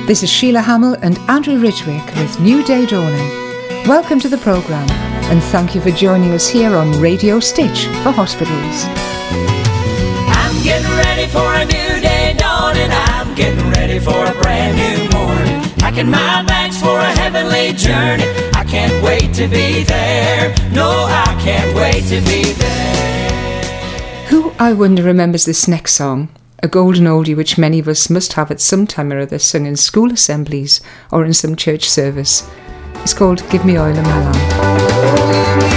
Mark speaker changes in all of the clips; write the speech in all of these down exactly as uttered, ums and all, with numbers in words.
Speaker 1: This is Sheila Hamill and Andrew Ridgwick with New Day Dawning. Welcome to the programme and thank you for joining us here on Radio Stitch for Hospitals.
Speaker 2: I'm getting ready for a new day dawning. I'm getting ready for a brand new morning. Packing my bags for a heavenly journey. I can't wait to be there. No, I can't wait to be there.
Speaker 1: Who, I wonder, remembers this next song? A golden oldie which many of us must have at some time or other sung in school assemblies or in some church service. It's called Give Me Oil in My Lamp.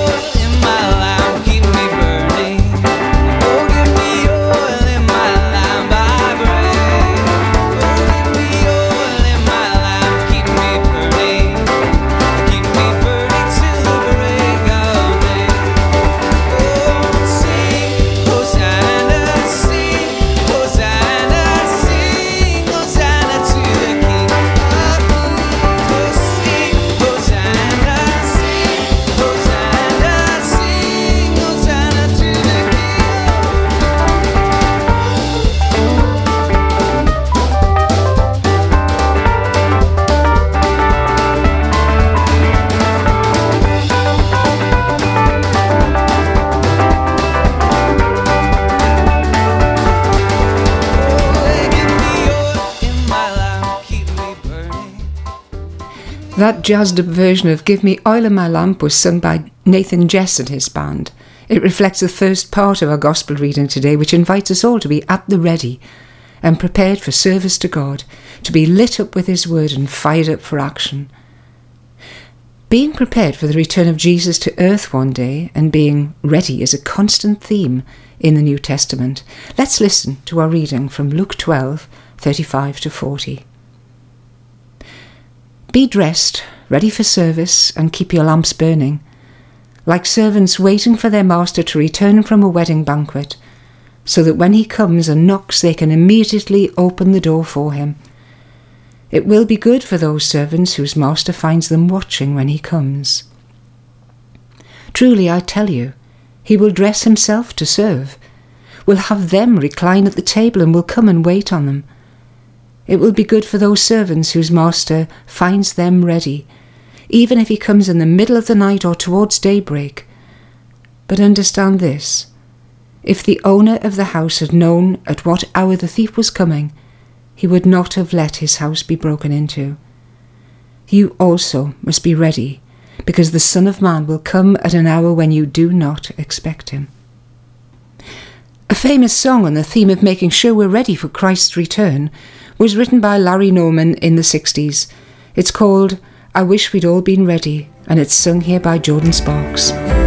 Speaker 1: That jazzed up version of Give Me Oil in My Lamp was sung by Nathan Jess and his band. It reflects the first part of our gospel reading today, which invites us all to be at the ready and prepared for service to God, to be lit up with his word and fired up for action. Being prepared for the return of Jesus to earth one day and being ready is a constant theme in the New Testament. Let's listen to our reading from Luke twelve, thirty-five to forty. Be dressed, ready for service, and keep your lamps burning, like servants waiting for their master to return from a wedding banquet, so that when he comes and knocks they can immediately open the door for him. It will be good for those servants whose master finds them watching when he comes. Truly, I tell you, he will dress himself to serve, will have them recline at the table and will come and wait on them. It will be good for those servants whose master finds them ready, even if he comes in the middle of the night or towards daybreak. But understand this, if the owner of the house had known at what hour the thief was coming, he would not have let his house be broken into. You also must be ready, because the Son of Man will come at an hour when you do not expect him. A famous song on the theme of making sure we're ready for Christ's return was written by Larry Norman in the sixties. It's called I Wish We'd All Been Ready, and it's sung here by Jordan Sparks.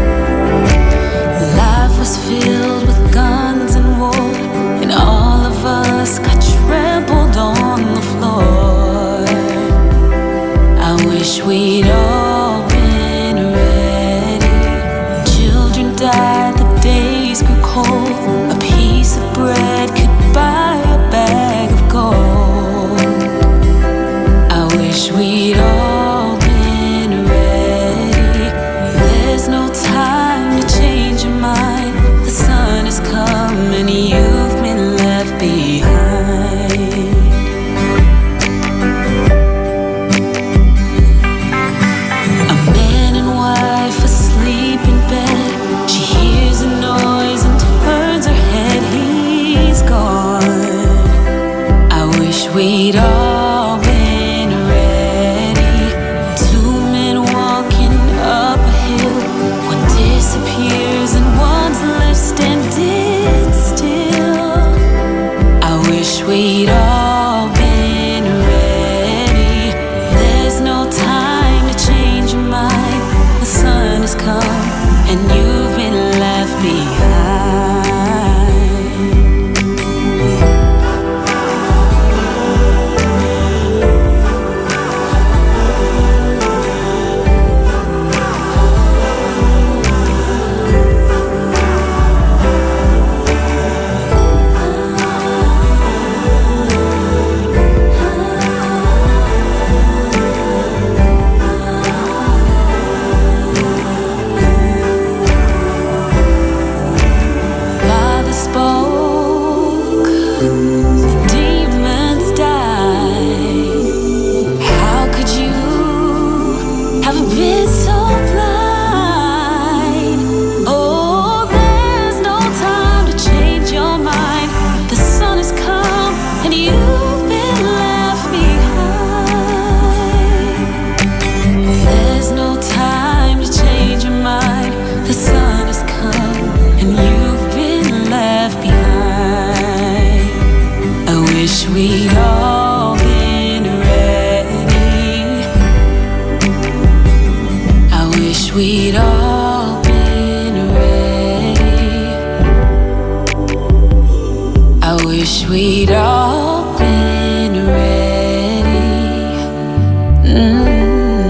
Speaker 3: Life was filled with guns and war, and all of us got trampled on the floor. I wish we'd all been ready. Children died, the days grew cold. A piece of bread could buy a bag of gold. We'd all been ready. There's no time to change your mind. The sun has come and you've been left behind. A man and wife asleep in bed. She hears a noise and turns her head. He's gone. I wish we'd all been disappears and one's left standing still. I wish we'd all been ready. There's no time to change your mind. The sun has come and you've been left behind. we'd all been ready. I wish we'd all been ready. I wish we'd all been ready. Mm.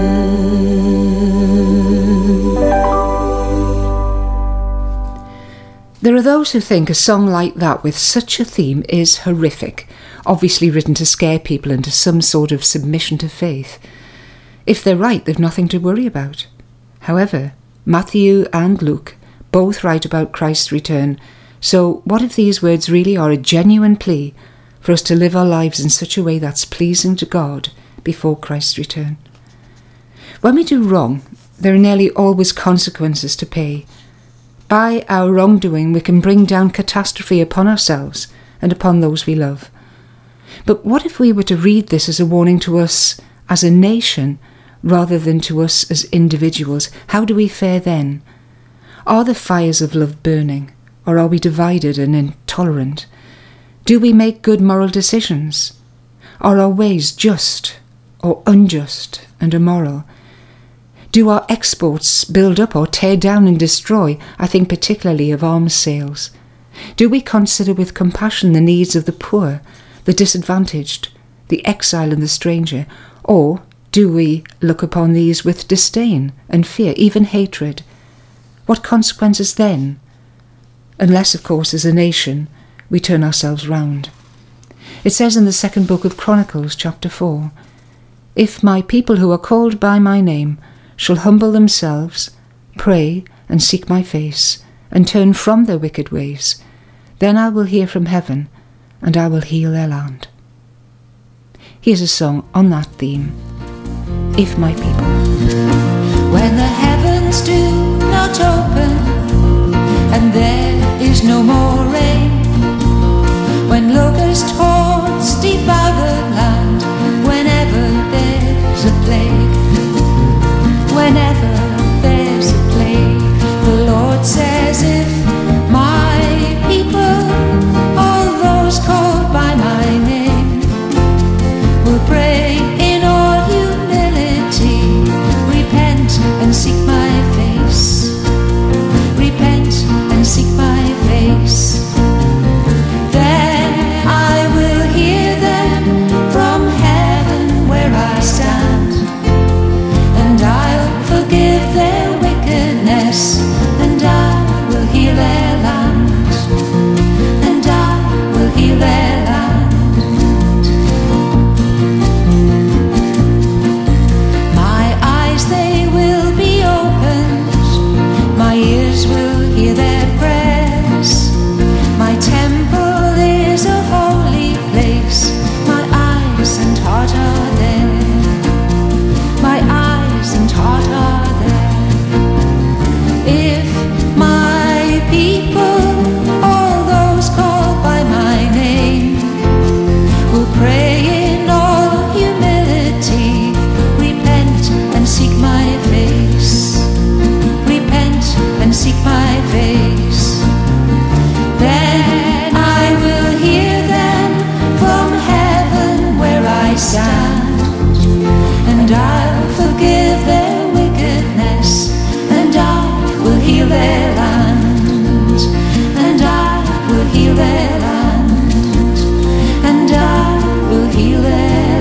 Speaker 1: There are those who think a song like that with such a theme is horrific, obviously written to scare people into some sort of submission to faith. If they're right, they've nothing to worry about. However, Matthew and Luke both write about Christ's return, so what if these words really are a genuine plea for us to live our lives in such a way that's pleasing to God before Christ's return? When we do wrong, there are nearly always consequences to pay. By our wrongdoing, we can bring down catastrophe upon ourselves and upon those we love. But what if we were to read this as a warning to us as a nation rather than to us as individuals? How do we fare then? Are the fires of love burning, or are we divided and intolerant? Do we make good moral decisions? Are our ways just or unjust and immoral? Do our exports build up or tear down and destroy? I think particularly of arms sales. Do we consider with compassion the needs of the poor, the disadvantaged, the exile and the stranger? Or do we look upon these with disdain and fear, even hatred? What consequences then? Unless, of course, as a nation, we turn ourselves round. It says in the second book of Chronicles, chapter four, "If my people who are called by my name shall humble themselves, pray, and seek my face, and turn from their wicked ways, then I will hear from heaven, and I will heal their land." Here's a song on that theme, "If My People."
Speaker 3: When the heavens do not open, and there is no more rain, when locust hordes devour the land, whenever there's a plague, whenever there's a plague, the Lord says, if my people, all those called by my name, will pray in all humility, repent and seek my face, repent and seek my face, then I will hear them from heaven where I stand, and I'll forgive their wickedness, and I will heal their land, and I will heal their land. My eyes, they will be opened, my ears will hear their prayers, my temple is a holy place, my eyes and heart are there, my eyes and heart are there. If my people, all those called by my name, will pray in all humility, repent and seek my face, repent and seek my face, then I will hear them from heaven where I stand, and I'll forgive their wickedness, and I will heal their land, and I will heal their land, and I will heal their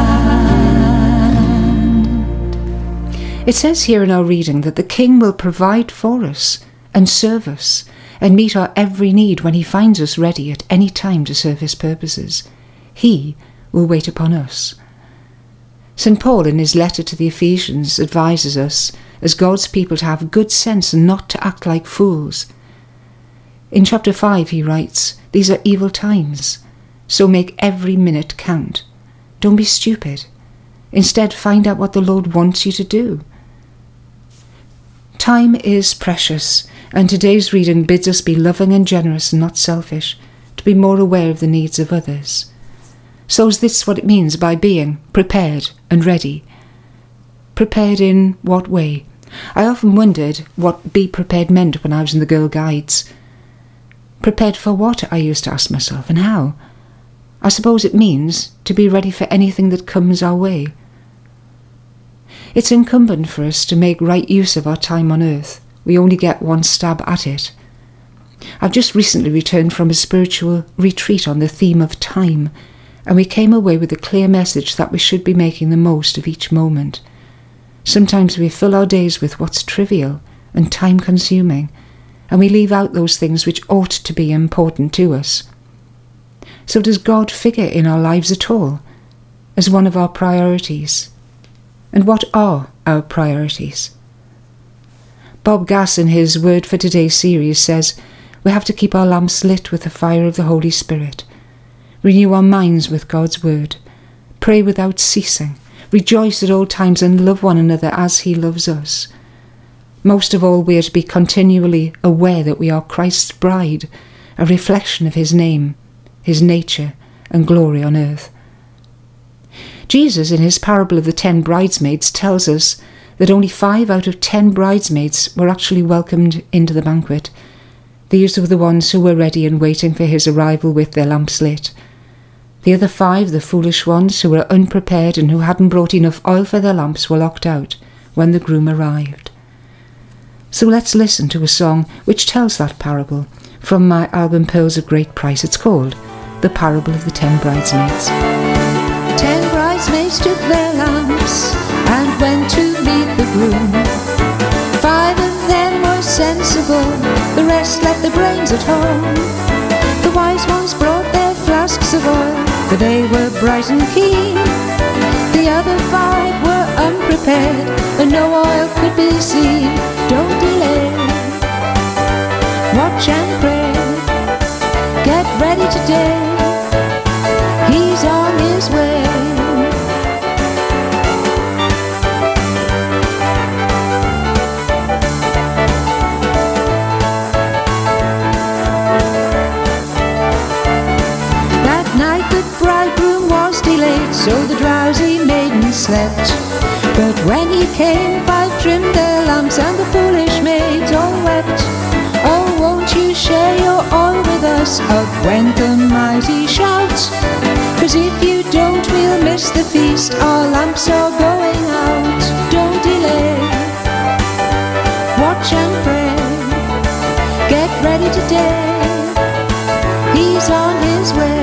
Speaker 3: land.
Speaker 1: It says here in our reading that the King will provide for us and serve us and meet our every need when he finds us ready at any time to serve his purposes. He will wait upon us. Saint Paul, in his letter to the Ephesians, advises us as God's people to have good sense and not to act like fools. In chapter five he writes, "These are evil times, so make every minute count. Don't be stupid. Instead, find out what the Lord wants you to do." Time is precious, and today's reading bids us be loving and generous and not selfish, to be more aware of the needs of others. So is this what it means by being prepared and ready? Prepared in what way? I often wondered what be prepared meant when I was in the Girl Guides. Prepared for what, I used to ask myself, and how? I suppose it means to be ready for anything that comes our way. It's incumbent for us to make right use of our time on earth. We only get one stab at it. I've just recently returned from a spiritual retreat on the theme of time, and we came away with a clear message that we should be making the most of each moment. Sometimes we fill our days with what's trivial and time-consuming, and we leave out those things which ought to be important to us. So does God figure in our lives at all, as one of our priorities? And what are our priorities? Bob Gass, in his Word for Today series, says we have to keep our lamps lit with the fire of the Holy Spirit, renew our minds with God's Word, pray without ceasing, rejoice at all times and love one another as He loves us. Most of all, we are to be continually aware that we are Christ's bride, a reflection of His name, His nature and glory on earth. Jesus, in his parable of the ten bridesmaids, tells us that only five out of ten bridesmaids were actually welcomed into the banquet. These were the ones who were ready and waiting for his arrival with their lamps lit. The other five, the foolish ones who were unprepared and who hadn't brought enough oil for their lamps, were locked out when the groom arrived. So let's listen to a song which tells that parable from my album Pearls of Great Price. It's called The Parable of the Ten Bridesmaids.
Speaker 4: Ten bridesmaids took their lamps and went to meet the groom. Five of them were sensible, the rest left their brains at home. The wise ones brought their flasks of oil, for they were bright and keen. The other five were unprepared, and no oil could be seen. Don't delay, watch and pray, get ready today, He's on His way. That night the bridegroom was delayed, so the drowsy maiden slept. But when he came, five trimmed their lamps, and the foolish maids all wept. Oh, won't you share your oil with us? Up went the mighty shout. 'Cause if you don't, we'll miss the feast, our lamps are going out. Don't delay, watch and pray, get ready today, He's on His way.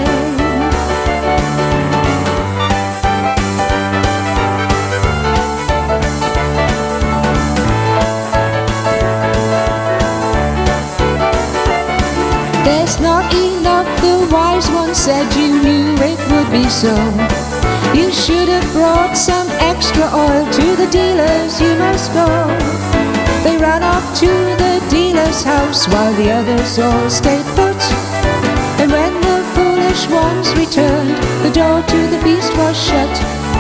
Speaker 4: There's not enough, the wise one said, you knew it would be so. You should have brought some extra oil, to the dealers you must go. They ran off to the dealer's house, while the others all stayed put. And when the foolish ones returned, the door to the feast was shut.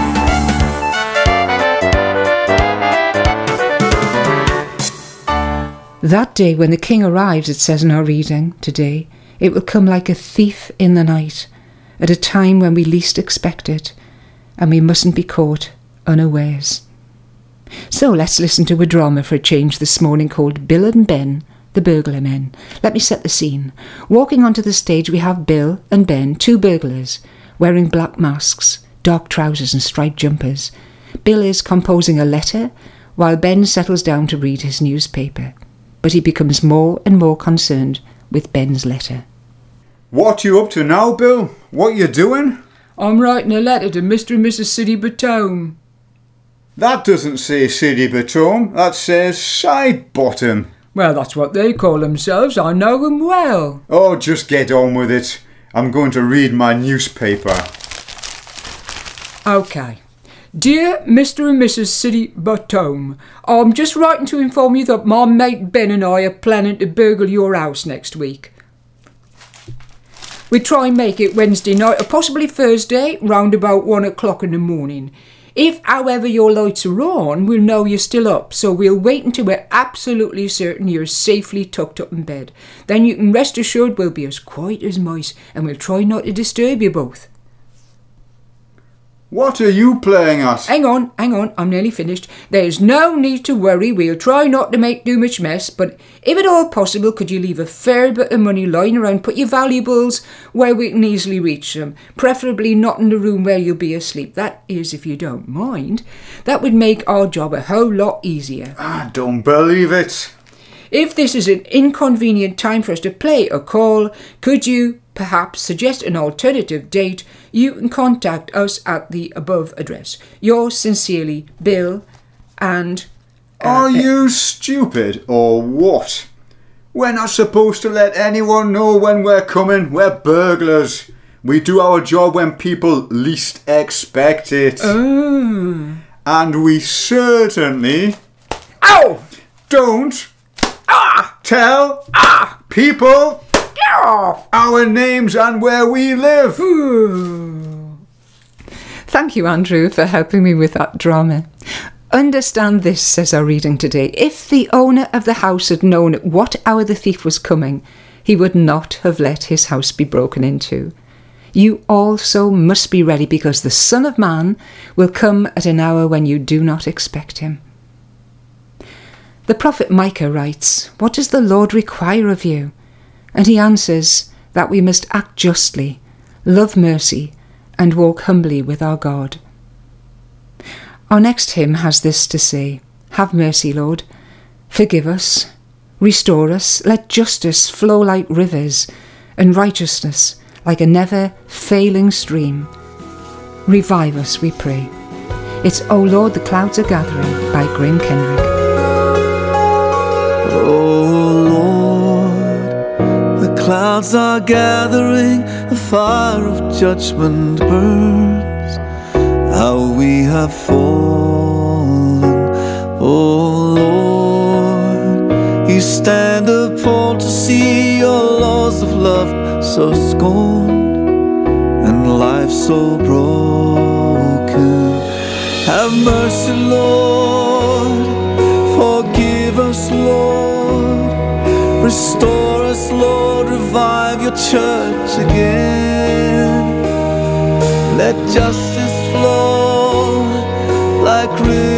Speaker 1: That day when the king arrives, it says in our reading today, it will come like a thief in the night, at a time when we least expect it, and we mustn't be caught unawares. So let's listen to a drama for a change this morning called Bill and Ben, the Burglar Men. Let me set the scene. Walking onto the stage we have Bill and Ben, two burglars, wearing black masks, dark trousers and striped jumpers. Bill is composing a letter, while Ben settles down to read his newspaper. But he becomes more and more concerned with Ben's letter.
Speaker 5: What you up to now, Bill? What you doing?
Speaker 6: I'm writing a letter to Mister and Missus City Batome.
Speaker 5: That doesn't say City Batome, that says Side Bottom.
Speaker 6: Well, that's what they call themselves, I know them well.
Speaker 5: Oh, just get on with it. I'm going to read my newspaper.
Speaker 6: OK. Dear Mister and Missus City Batome, I'm just writing to inform you that my mate Ben and I are planning to burgle your house next week. We try and make it Wednesday night or possibly Thursday, round about one o'clock in the morning. If, however, your lights are on, we'll know you're still up, so we'll wait until we're absolutely certain you're safely tucked up in bed. Then you can rest assured we'll be as quiet as mice, and we'll try not to disturb you both.
Speaker 5: What are you playing at?
Speaker 6: Hang on, hang on, I'm nearly finished. There's no need to worry, we'll try not to make too much mess, but if at all possible, could you leave a fair bit of money lying around, put your valuables where we can easily reach them, preferably not in the room where you'll be asleep. That is, if you don't mind. That would make our job a whole lot easier.
Speaker 5: I don't believe it.
Speaker 6: If this is an inconvenient time for us to play or call, could you perhaps suggest an alternative date? You can contact us at the above address. Yours sincerely, Bill, and... Uh,
Speaker 5: Are you stupid or what? We're not supposed to let anyone know when we're coming. We're burglars. We do our job when people least expect it.
Speaker 6: Oh.
Speaker 5: And we certainly...
Speaker 6: Ow!
Speaker 5: Don't
Speaker 6: Ah!
Speaker 5: tell
Speaker 6: Ah!
Speaker 5: people
Speaker 6: Ah!
Speaker 5: our names and where we live.
Speaker 1: Thank you, Andrew, for helping me with that drama. Understand this, says our reading today. If the owner of the house had known at what hour the thief was coming, he would not have let his house be broken into. You also must be ready, because the Son of Man will come at an hour when you do not expect him. The prophet Micah writes, "What does the Lord require of you?" And he answers that we must act justly, love mercy, and walk humbly with our God. Our next hymn has this to say: "Have mercy, Lord. Forgive us. Restore us. Let justice flow like rivers, and righteousness like a never-failing stream. Revive us, we pray." It's "O Lord, the clouds are gathering" by Graham Kenrick.
Speaker 7: Oh Lord, the clouds are gathering, the fire of judgment burns. How we have fallen, oh Lord. You stand appalled to see your laws of love so scorned, and life so broken. Have mercy, Lord, forgive us, Lord. Restore us, Lord, revive your church again. Let justice flow like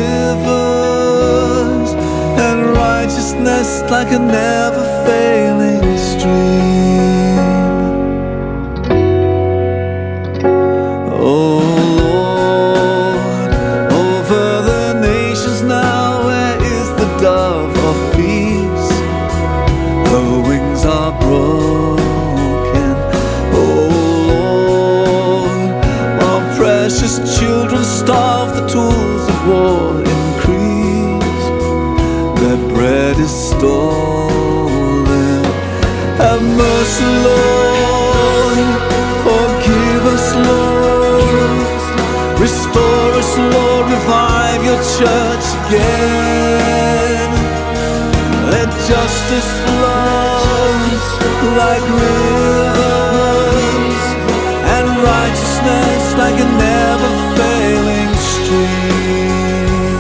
Speaker 7: rivers, and righteousness like a never-failing stream. Oh Lord, over the nations now, where is the dove of peace? Her wings are broken. Oh Lord, while precious children starve, the tools of war increase. Their bread is stolen. Have mercy, Lord, forgive us, Lord. Restore us, Lord, revive your church again. Let justice flow like rivers, and righteousness like a never-failing stream.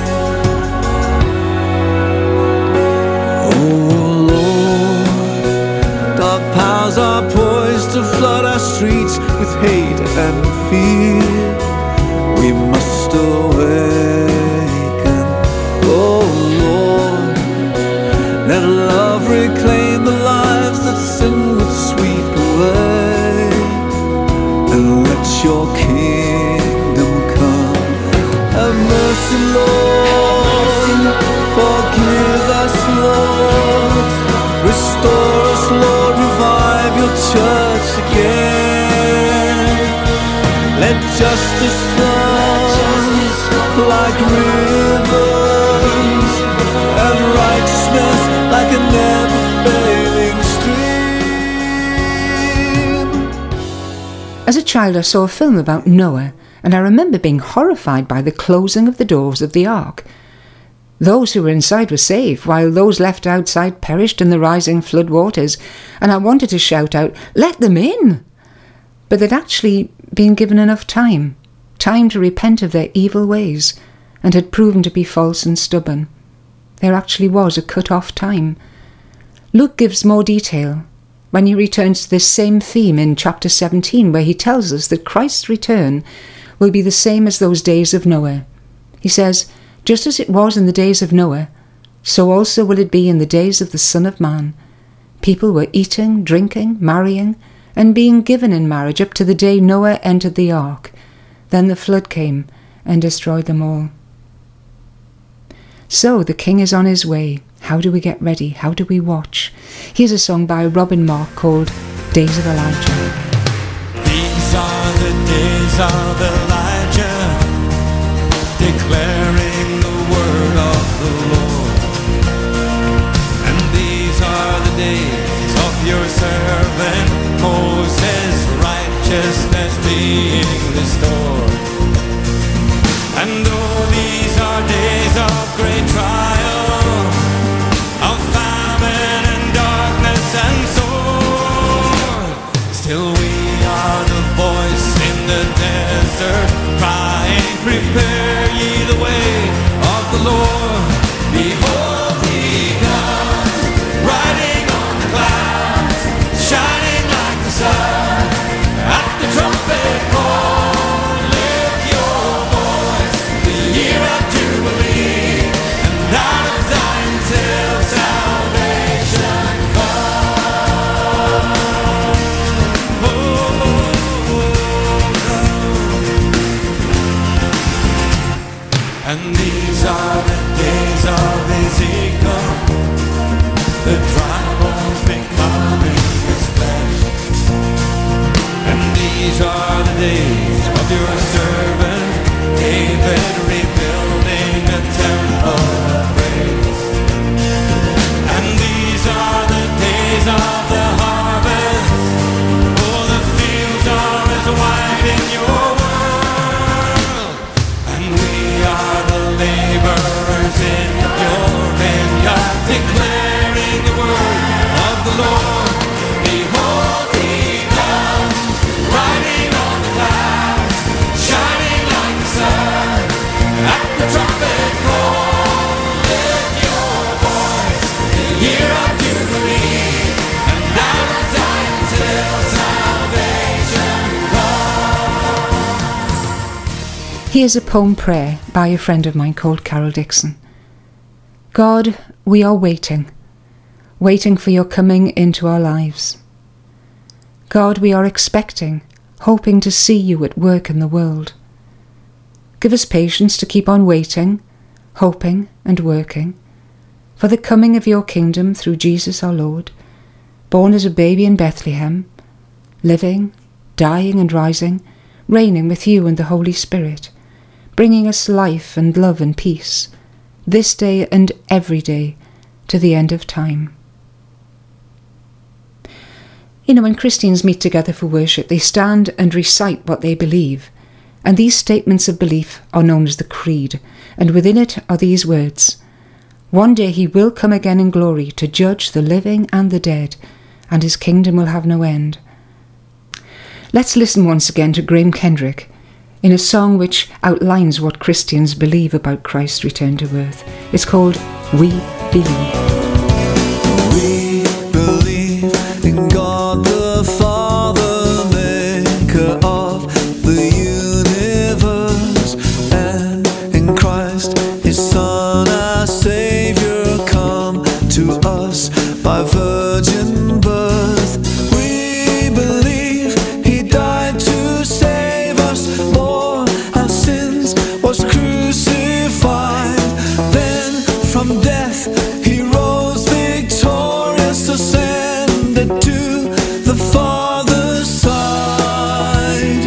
Speaker 7: Oh Lord, dark powers are poised to flood our streets with hate and fear. We must awaken. Oh Lord, let love reclaim the lives that sin would sweep away, and let your kingdom come. Have mercy, Lord, forgive us, Lord. Restore us, Lord, revive your church again. Let justice flow like rivers, and righteousness like a never-failing stream.
Speaker 1: As a child, I saw a film about Noah, and I remember being horrified by the closing of the doors of the ark. Those who were inside were saved, while those left outside perished in the rising flood waters, and I wanted to shout out, "Let them in!" But they'd actually been given enough time, time to repent of their evil ways, and had proven to be false and stubborn. There actually was a cut-off time. Luke gives more detail when he returns to this same theme in chapter seventeen, where he tells us that Christ's return will be the same as those days of Noah. He says, just as it was in the days of Noah, so also will it be in the days of the Son of Man. People were eating, drinking, marrying, and being given in marriage up to the day Noah entered the ark. Then the flood came and destroyed them all. So the King is on his way. How do we get ready? How do we watch? Here's a song by Robin Mark called Days of Elijah.
Speaker 7: These are the days of Elijah, declaring the word of the Lord. And these are the days of your servant Moses, righteousness being restored. And though these are days of great trial, of famine and darkness and sword, still we are the voice in the desert, crying, prepare ye the way of the Lord. Behold, he comes, riding on the clouds, shining like the sun. At the trumpet call, lift your voice, the year of Jubilee, and out of Zion till salvation comes. Oh, oh, oh. And these are the days of Ezekiel, the dry bones becoming his flesh. And these are the days of your servant David, rebuilding a temple of praise. And these are the days of the harvest, oh, the fields are as white in your world. And we are the laborers in your vineyard, declaring the word of the Lord. Behold, he comes, riding on the clouds, shining like the sun. At the trumpet call, lift your voice, the year of Jubilee, and out of Zion till salvation comes.
Speaker 1: Here's a poem prayer by a friend of mine called Carol Dixon. God, we are waiting, waiting for your coming into our lives. God, we are expecting, hoping to see you at work in the world. Give us patience to keep on waiting, hoping and working for the coming of your kingdom through Jesus our Lord, born as a baby in Bethlehem, living, dying and rising, reigning with you and the Holy Spirit, bringing us life and love and peace, this day and every day, to the end of time. You know, when Christians meet together for worship, they stand and recite what they believe, and these statements of belief are known as the Creed, and within it are these words: one day he will come again in glory to judge the living and the dead, and his kingdom will have no end. Let's listen once again to Graham Kendrick in a song which outlines what Christians believe about Christ's return to earth. It's called We Believe.
Speaker 7: We believe in God the Father, maker of the universe, and in Christ, his Son, our Savior, come to us by virgin birth. We believe he died to save us, bore our sins, was crucified, then from death he rose victorious, ascended to the Father's side.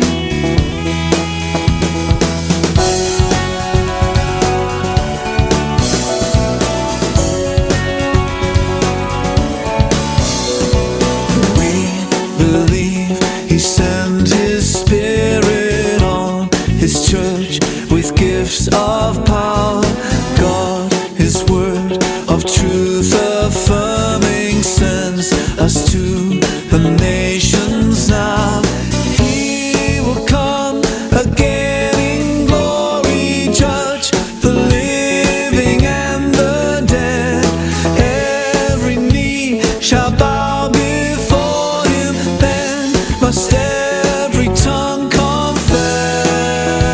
Speaker 7: We believe he sent his Spirit on his church with gifts of power. God, his word of truth affirming, sends us to the nations now. He will come again in glory, judge the living and the dead. Every knee shall bow before him, then must every tongue confess.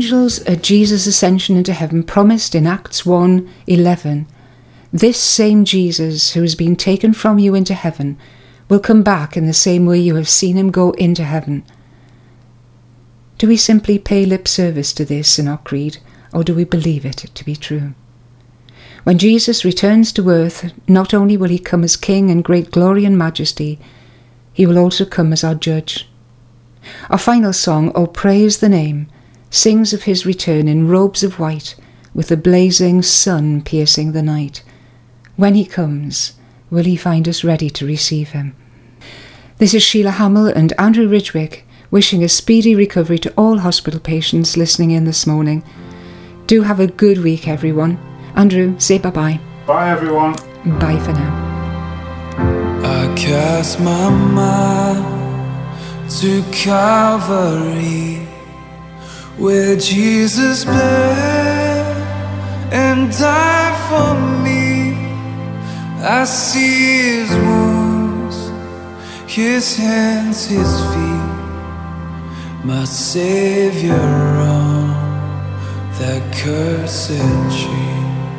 Speaker 1: angels at Jesus' ascension into heaven promised in Acts one eleven, this same Jesus who has been taken from you into heaven will come back in the same way you have seen him go into heaven. Do we simply pay lip service to this in our creed, or do we believe it to be true? When Jesus returns to earth, not only will he come as King in great glory and majesty, he will also come as our judge. Our final song, O Praise the Name, sings of his return in robes of white, with the blazing sun piercing the night. When he comes, will he find us ready to receive him? This is Sheila Hamill and Andrew Ridgwick wishing a speedy recovery to all hospital patients listening in this morning. Do have a good week, everyone. Andrew, say bye-bye.
Speaker 5: Bye, everyone.
Speaker 1: Bye for now.
Speaker 7: I cast my mind to Calvary, where Jesus bled and died for me. I see his wounds, his hands, his feet, my Savior on that cursed tree.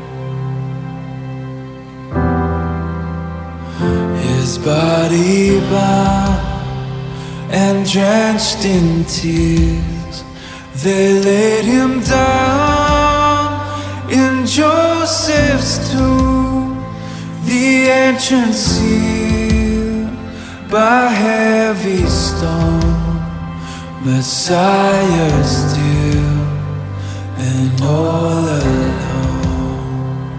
Speaker 7: His body bound and drenched in tears, they laid him down in Joseph's tomb, the entrance sealed by heavy stone. Messiah still and all alone.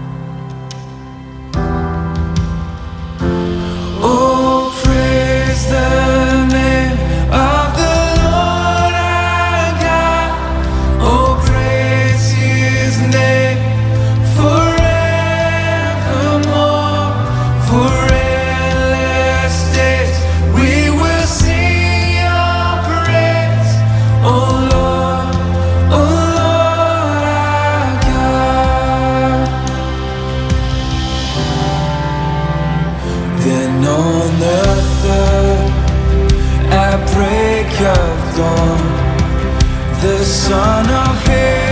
Speaker 7: Oh, praise the name of the Lord our God. Oh, praise his name forevermore. For endless days we will sing your praise. Oh Lord, oh Lord our God. Then on the third, at break of dawn, the Son of Heaven